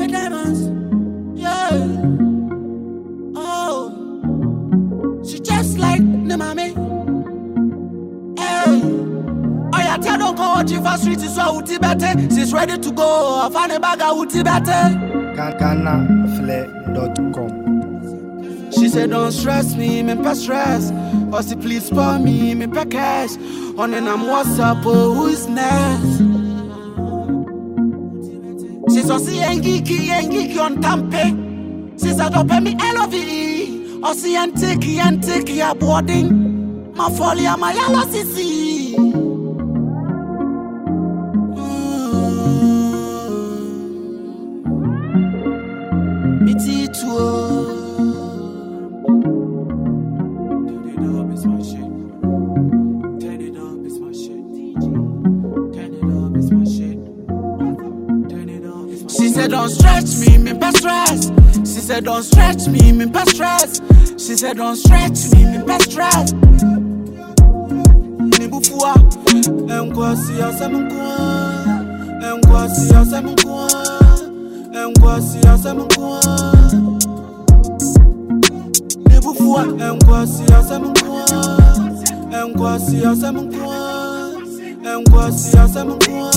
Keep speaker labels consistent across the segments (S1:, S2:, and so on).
S1: diamonds. Yeah. Oh. She just like the mommy. Hey. Oh yeah, tell don't go on Jiva Street is so uti better. She's ready to go. I find a bag of uti better.
S2: GhanaFlair.com.
S1: She said don't stress me, me pa stress. Or she please spare me pa cash. On and I'm WhatsApp, oh who is next? She saw see Ngiki on Tampe. She said don't pay me LOVE. Or see Antiki ya boarding. My folly and my yellow CC. It's too. She said don't stretch me pa stress. She said don't stretch me pa stress. She said don't stretch me pa stress. Nibufua enkwasi asamkwa. Enkwasi asamkwa. Enkwasi asamkwa. Nibufua enkwasi asamkwa. Enkwasi asamkwa. Enkwasi asamkwa.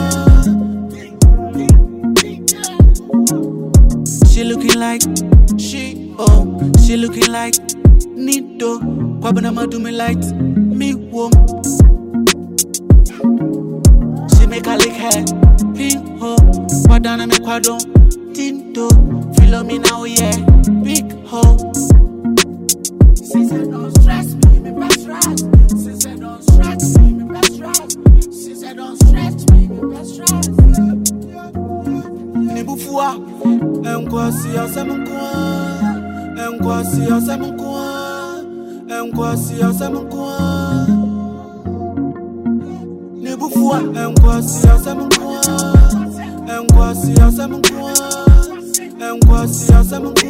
S1: She looking like she looking like Nido. Kwabana do me light me wom. She make her lick hair pin ho. Kwadana me kwadon tinto. Follow me now yeah big ho. She said don't stress me best right. She said don't stress me best right. She said don't stretch me best right. Nibufua enkwasi asamkwa. Enkwasi asamkwa. Enkwasi asamkwa. Nibufua enkwasi asamkwa. Enkwasi asamkwa. Enkwasi asamkwa.